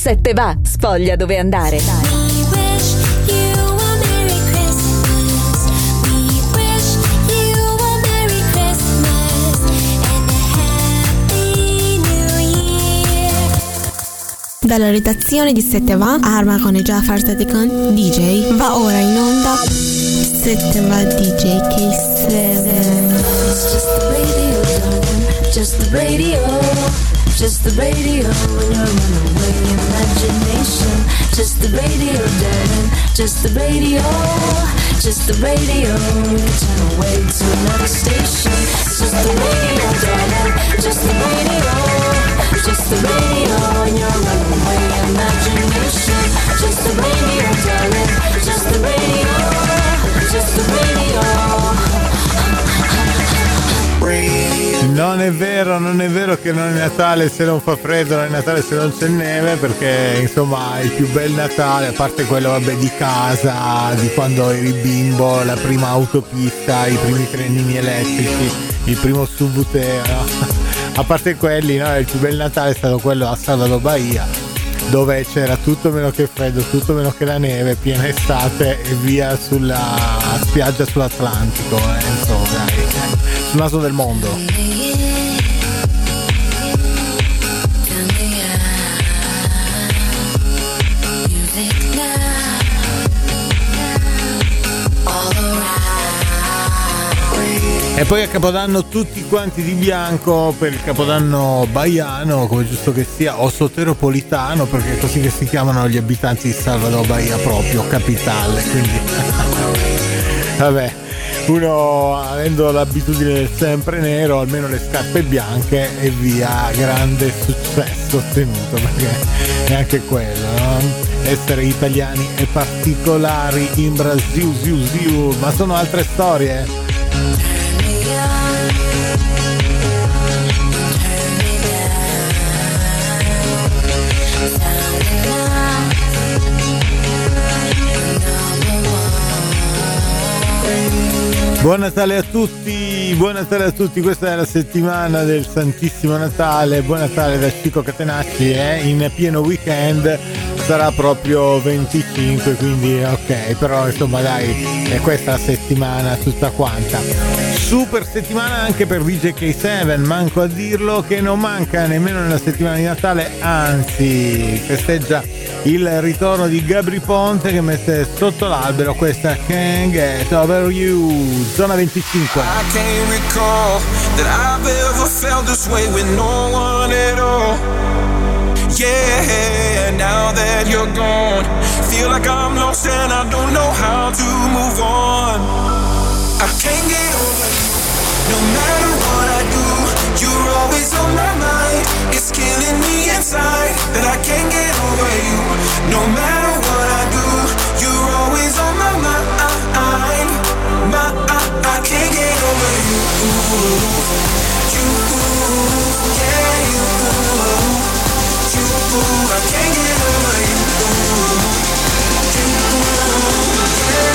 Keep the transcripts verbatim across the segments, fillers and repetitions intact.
Se te va, sfoglia dove andare. Dalla redazione di Se te va, Arma con e Jafar Sadikan D J, va ora in onda Se te va D J K sette. Just the radio, just the radio, when you're runaway imagination. Just the radio, darling, just the radio, just the radio, turn away to another station. Just the radio, darling, just the radio, just the radio, when you're runaway imagination. Just the radio, darling, just the radio, just the radio. Non è vero, non è vero che non è Natale se non fa freddo, non è Natale se non c'è neve, perché insomma il più bel Natale, a parte quello vabbè di casa, di quando eri bimbo, la prima autopista, i primi trenini elettrici, il primo Subutex, no? A parte quelli, no, il più bel Natale è stato quello a Salvador Bahia, dove c'era tutto meno che freddo, tutto meno che la neve, piena estate e via sulla spiaggia sull'Atlantico, eh, insomma, dai, sul naso del mondo. E poi a Capodanno tutti quanti di bianco per il Capodanno baiano, come giusto che sia, o soteropolitano, perché è così che si chiamano gli abitanti di Salvador Bahia, proprio capitale, quindi vabbè, uno avendo l'abitudine del sempre nero, almeno le scarpe bianche e via, grande successo ottenuto, perché è anche quello, no? Essere italiani e particolari in Brasile, ziu, ziu, ma sono altre storie. Buon Natale a tutti, buon Natale a tutti, questa è la settimana del Santissimo Natale, buon Natale da Chico Catenacci, eh? In pieno weekend, sarà proprio venticinque, quindi ok, però insomma dai, è questa la settimana tutta quanta. Super settimana anche per D J K sette, manco a dirlo, che non manca nemmeno nella settimana di Natale, anzi festeggia il ritorno di Gabry Ponte che mette sotto l'albero questa Can't Get Over You, zona venticinque. I can't recall that I've ever felt this way with no one at all. Yeah, now that you're gone, feel like I'm lost and I don't know how to move on. I can't get over you, no matter what I do, you're always on my mind. It's killing me inside that I can't get over you. No matter what I do, you're always on my mind. My, I, I can't get over you. You, yeah, you, you, I can't get over you. You, yeah,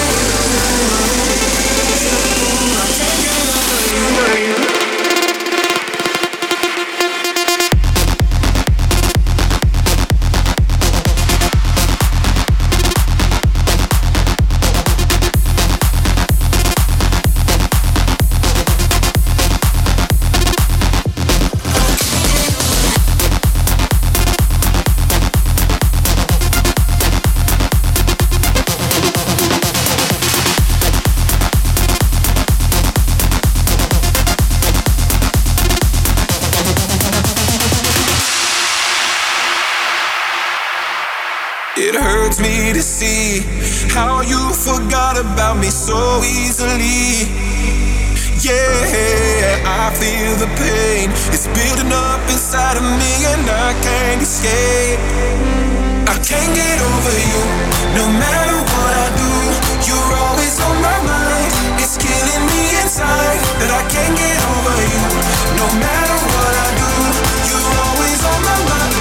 you, I can't get over you. It hurts me to see how you forgot about me so easily. Yeah, I feel the pain, it's building up inside of me and I can't escape. I can't get over you, no matter what I do, you're always on my mind. It's killing me inside that I can't get over you. No matter what I do, you're always on my mind.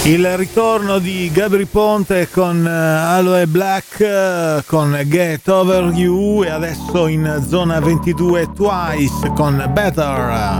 Il ritorno di Gabry Ponte con uh, Aloe Black uh, con Get Over You, e adesso in zona ventidue Twice con Better.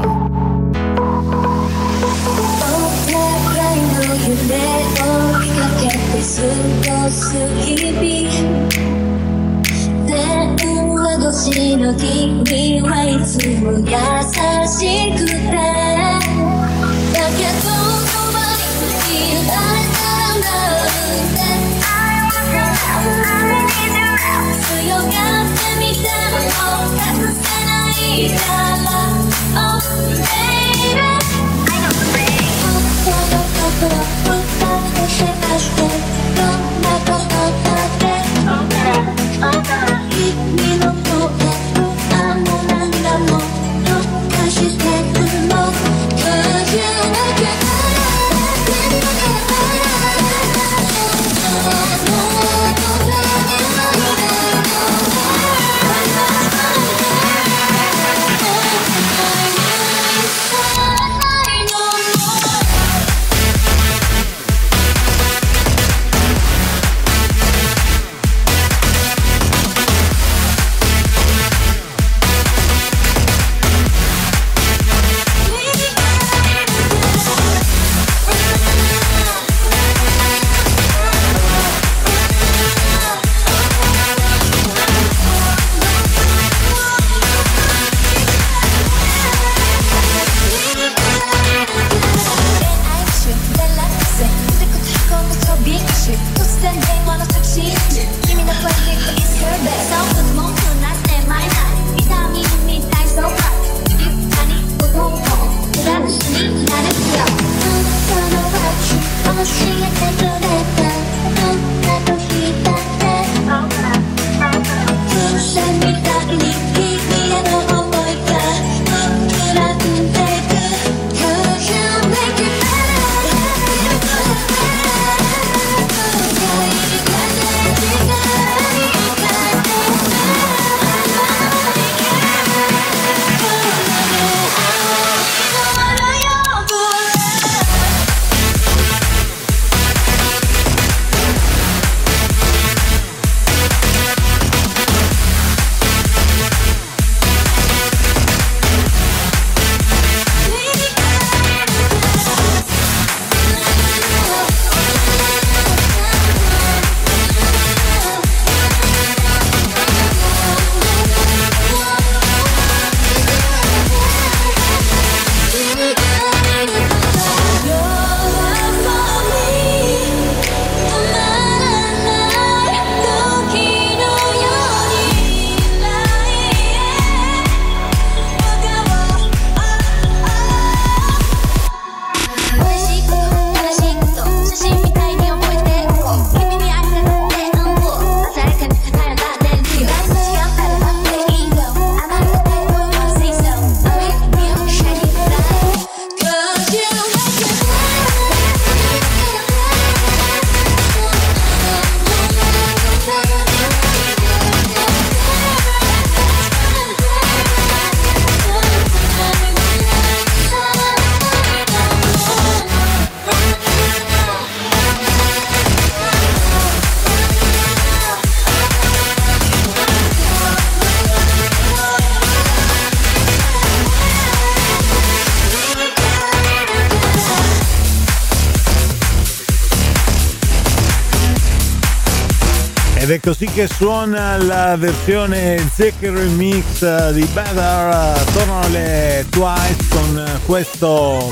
Ed è così che suona la versione Zecchi Remix di Better. Tornano le Twice con questo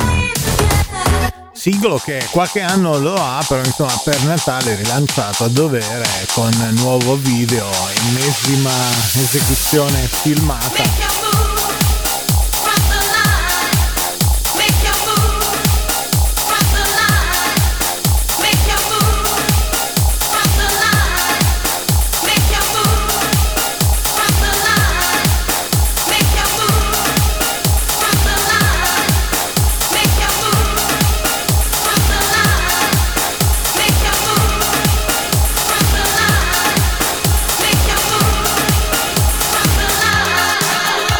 singolo che qualche anno lo ha, però insomma per Natale rilanciato a dovere con nuovo video, ennesima esecuzione filmata. Make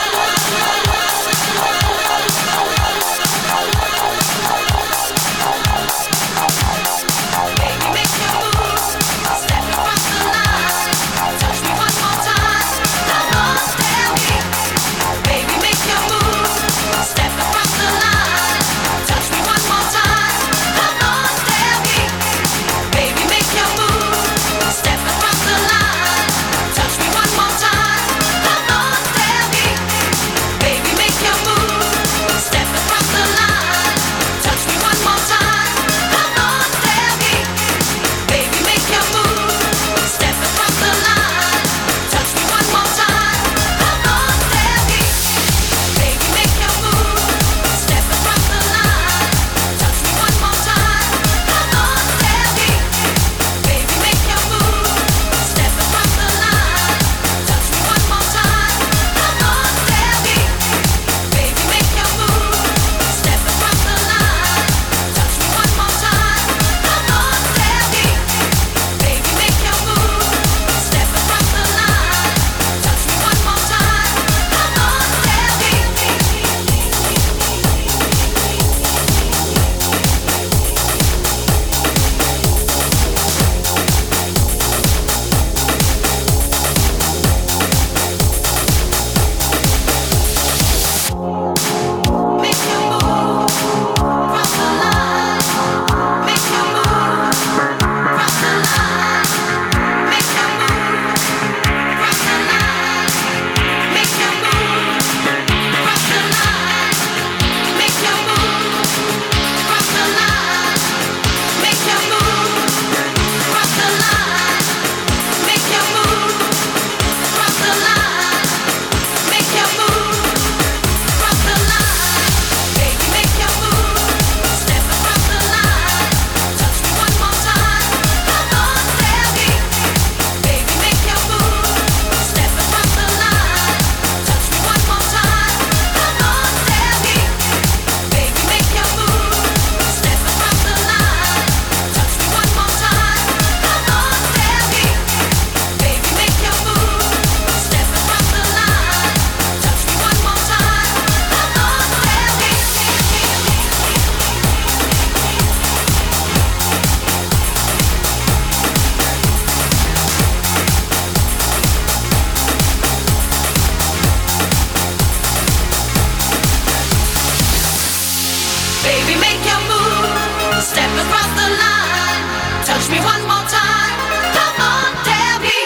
Baby, make your move. Step across the line. Touch me one more time. Come on, tell me.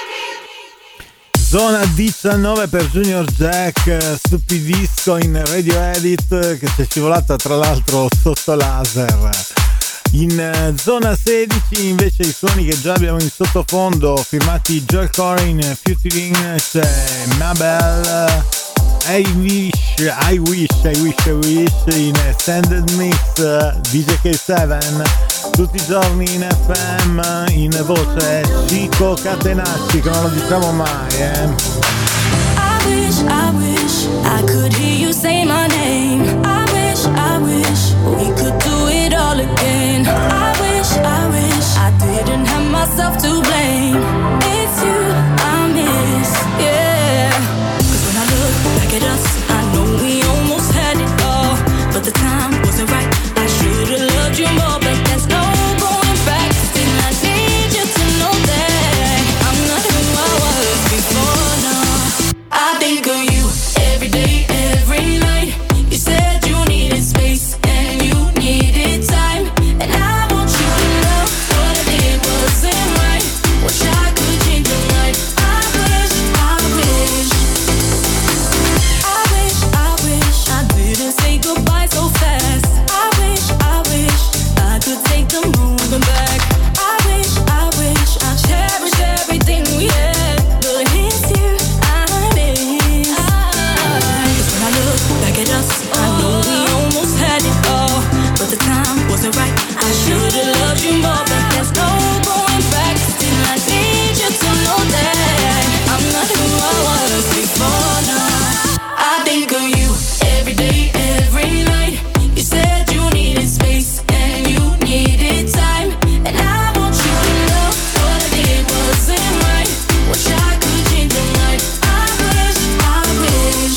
Zona diciannove per Junior Jack, stupidisco in Radio Edit, che si è scivolata tra l'altro sotto laser. In zona sedici invece i suoni che già abbiamo in sottofondo, firmati Joel Corrin featuring c'è Mabel, I wish, I wish, I wish, I wish in Extended Mix D J K sette, tutti i giorni in F M, in voce Chico Catenacci, che non lo diciamo mai, eh. I wish, I wish I could hear you say my name. I wish, I wish we could do it all again. I wish, I wish I didn't have myself to blame. It's you I miss, yeah. 'Cause when I look back at us, I know we almost had it all, but the time wasn't right. I should've loved you more, but there's no going back. Still I need you to know that I'm not who I was before, no. I think of you every day, every night. You said you needed space and you needed time, and I want you to know what I did wasn't right. Wish I could change your mind. I wish, I wish, I wish, I wish I didn't say goodbye so fast. I wish, I wish I could take the moving back. I wish, I wish I cherish everything we had, but it's you I miss. Cause when I look back at us, I know we almost had it all, but the time wasn't right. I should've loved you more, but there's no going back. Still I need you to know that I'm not who I was before, no. I think of you every day, every night. You said you needed space and you needed time, and I want you to know what I did wasn't right. Wish I could change your mind. I wish, I wish.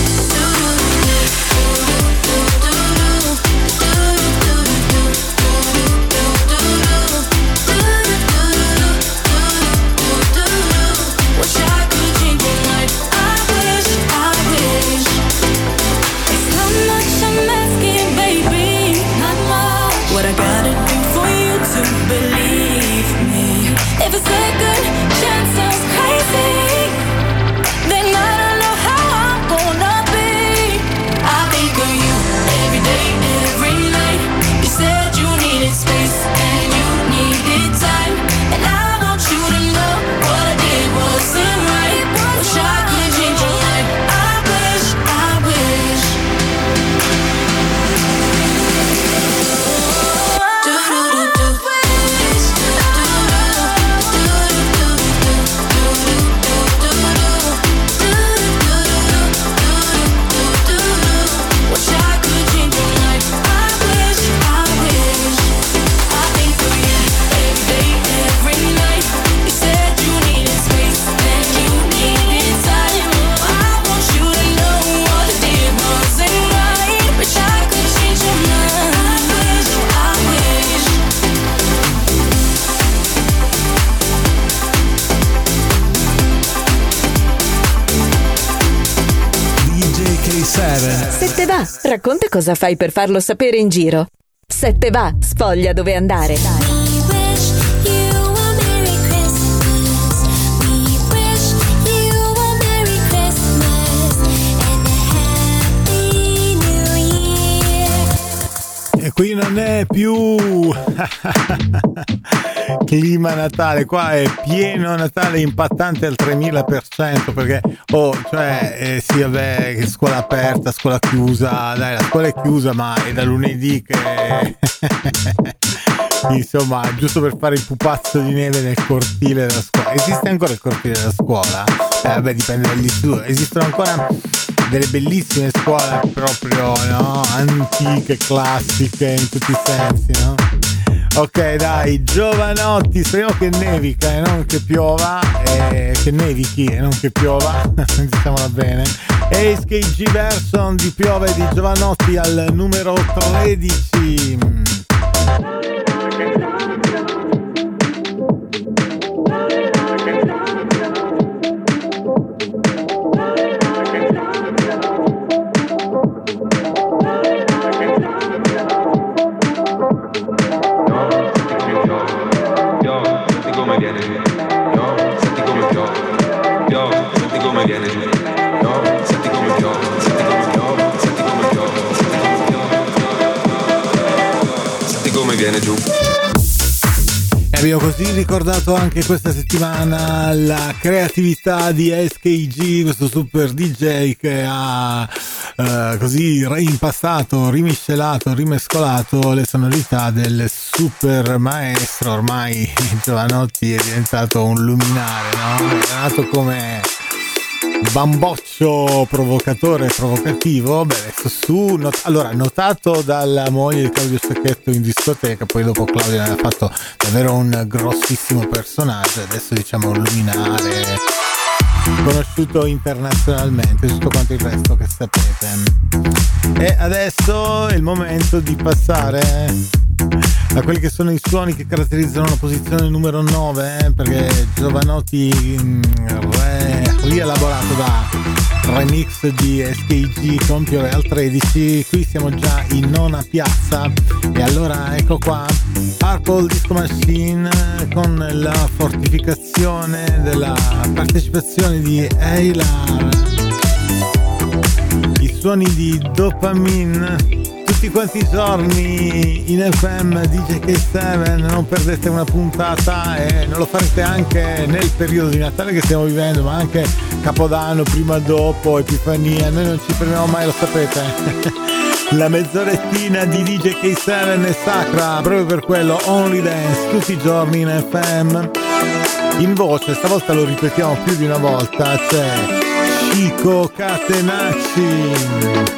Wish I could change your mind. I wish, I wish. It's not much I'm asking, baby, not much. What I gotta do for you to believe me? If a second chance sounds crazy, then I don't know how I'm gonna be. I think of you every day, every night. You said you needed space and you needed time, and I want you to know what I did wasn't right. Wish I could change your mind. I wish, I wish. Do do do do. Wish, do do do do do do do. Wish I could change your mind. I wish, I wish. I think of you every day, every night. You said you needed space and you needed time. I want you to know what I did wasn't right. Wish I could change your mind. I wish, I wish. D J K sette. Se te va, racconta cosa fai per farlo sapere in giro. Se te va, sfoglia dove andare. We wish you a Merry Christmas. We wish you a Merry Christmas and a Happy New Year. E qui non è più clima Natale, qua è pieno Natale impattante al tremila per cento, perché oh, cioè eh, sì vabbè, che scuola aperta, scuola chiusa, dai, la scuola è chiusa ma è da lunedì che insomma, giusto per fare il pupazzo di neve nel cortile della scuola. Esiste ancora il cortile della scuola? Eh vabbè, dipende dagli studi. Esistono ancora delle bellissime scuole proprio, no? Antiche, classiche in tutti i sensi, no? Ok, dai, giovanotti, speriamo che nevica e non che piova, eh, che nevichi e non che piova, diciamola bene. Ace K G version di Piove di Giovanotti al numero tredici. viene giù. Abbiamo così ricordato anche questa settimana la creatività di S K G, questo super D J che ha eh, così reimpastato, rimiscelato, rimescolato le sonorità del super maestro. Ormai Jovanotti è diventato un luminare, no? È nato come bamboccio provocatore e provocativo. Beh, adesso su not- allora notato dalla moglie di Claudio Sacchetto in discoteca, poi dopo Claudio ne ha fatto davvero un grossissimo personaggio, adesso diciamo un luminare conosciuto internazionalmente, tutto quanto il resto che sapete. E adesso è il momento di passare a quelli che sono i suoni che caratterizzano la posizione numero nove, eh, perché Jovanotti mh, re, rielaborato da remix di S K G con Pioreal tredici. Qui siamo già in nona piazza e allora ecco qua Purple Disco Machine con la fortificazione della partecipazione di Aylar, i suoni di Dopamine tutti quanti i giorni in F M D J K sette. Non perdete una puntata e non lo farete anche nel periodo di Natale che stiamo vivendo, ma anche Capodanno, prima, dopo, Epifania. Noi non ci fermiamo mai, lo sapete. La mezzorettina di D J K sette è sacra proprio per quello. Only Dance tutti i giorni in F M. In voce, stavolta lo ripetiamo più di una volta, c'è Chico Catenacci.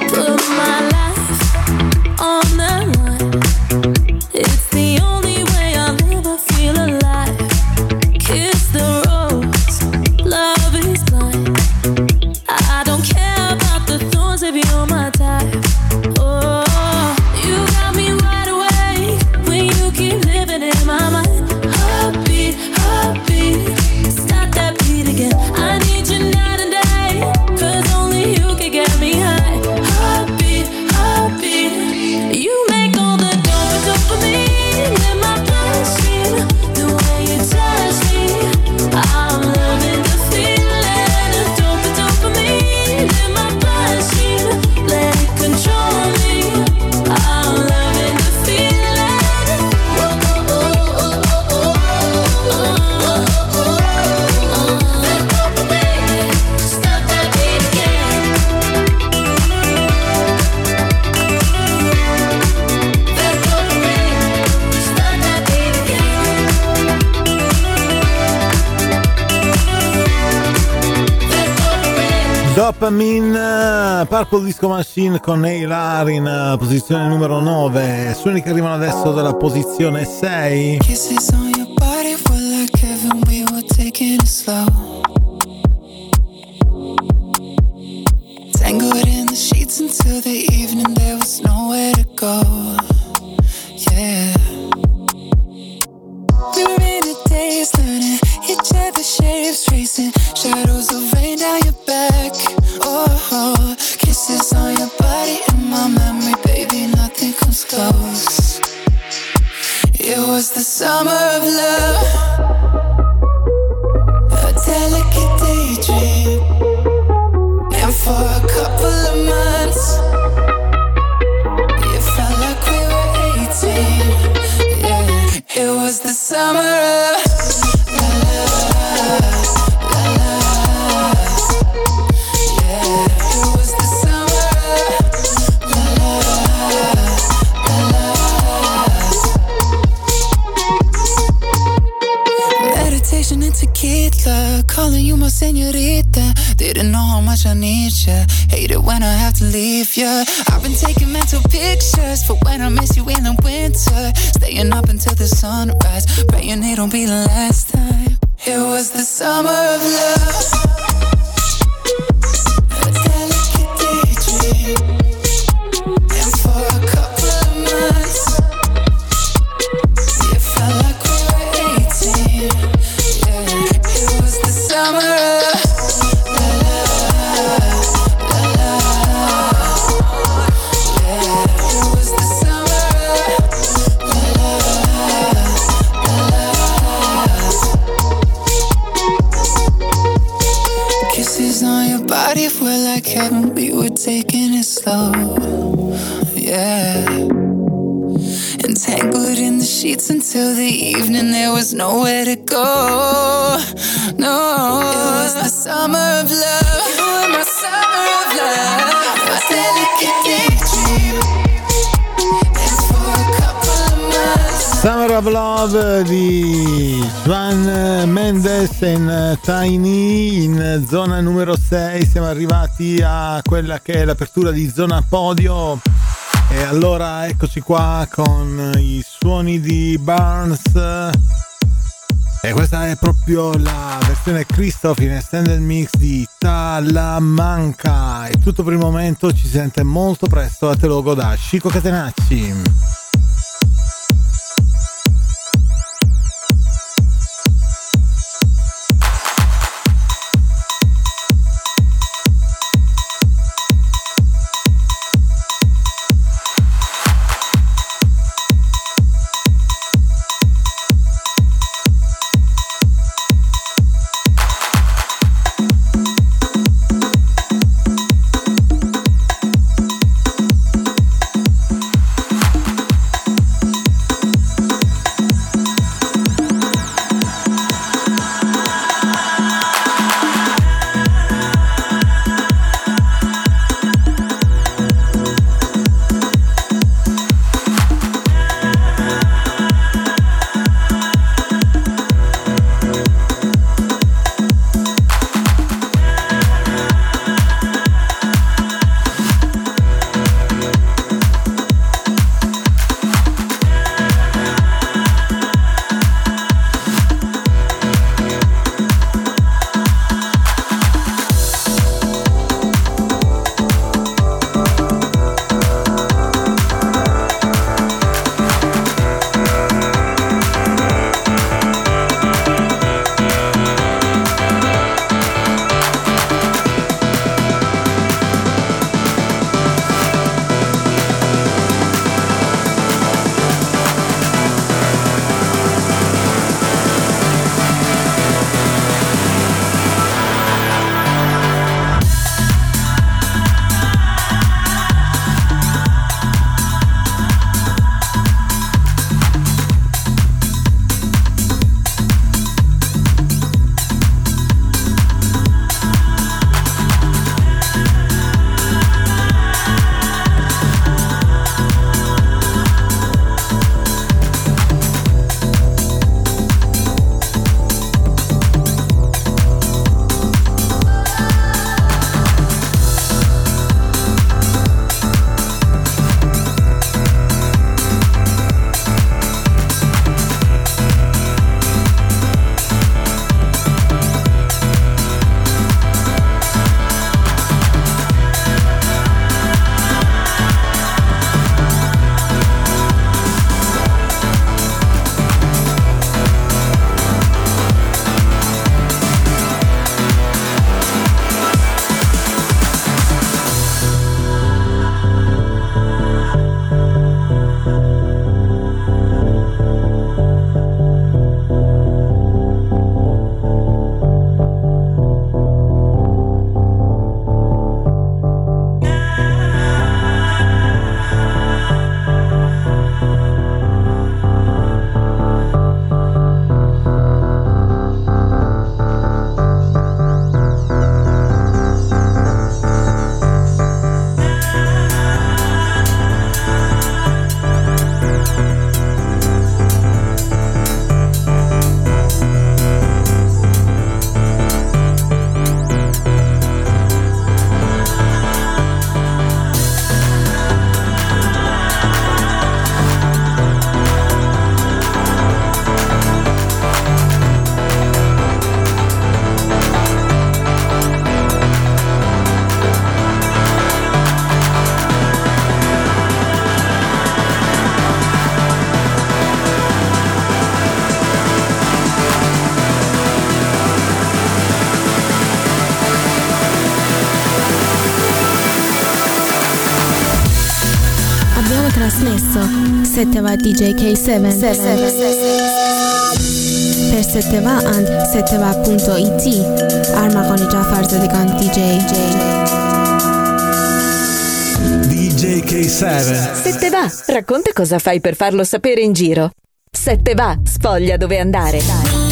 On the line, it's the only way I'll ever feel alive. Kiss the rose, love is blind. I don't care about the thorns if you're my type. Oh, you got me right away when you keep living in my mind. Heartbeat, heartbeat, start that beat again. I need you night and day, 'cause only you can get me high. Heartbeat, heartbeat. You make all the dopamine in my bloodstream. The way you touch me, I'm loving the feeling of dope dopamine in my bloodstream. Let it control me. I'm loving the feeling. Oh, oh, oh, oh, oh, oh, oh, oh. That dopamine, stop that beat again. Dopamine, Purple Disco Machine con Aylar in posizione numero nove. Suoni che arrivano adesso dalla posizione sei. Kisses on your body were like heaven, we were taking it slow. Tangled in the sheets until the evening, there was nowhere to go. Yeah. We were in a daze, learning each other's shapes, tracing shadows of rain down your back. Oh, oh, kisses on your body in my memory, baby, nothing comes close. It was the summer of love, a delicate daydream, and for a couple of months it felt like we were eighteen. Yeah, it was the summer of la la la la. Yeah, it was the summer of la la la la. Meditation and tequila, calling you my señorita. Didn't know how much I need ya. Hate it when I have to leave ya. I've been taking mental pictures for when I miss you in the winter. Staying up until the sunrise, praying it don't be the last time. It was the summer of love, a delicate daydream, and for a couple of months it felt like we were eighteen. Yeah, it was the summer of la la la la. Yeah, it was the summer of la la la la. Kisses on your body were like heaven, we were taking it slow. Yeah. And tangled in the sheets until the evening. There was nowhere to go. No, it was the summer of love. You were my summer of love. My delicate daydream. It's for a couple of months. Summer of Love di Shawn Mendes in Tiny. In zona numero sei siamo arrivati a quella che è l'apertura di Zona Podio. E allora eccoci qua con i suoni di Barnes. E questa è proprio la versione Christoph in extended mix di Talamanca. È tutto per il momento, ci si sente molto presto. A te logo da Chico Catenacci. trasmesso Seteva D J K sette per Seteva and Seteva punto it Armağan Cafer Zadigan D J. D J K sette. Se te va, racconta cosa fai per farlo sapere in giro. Se te va, sfoglia dove andare.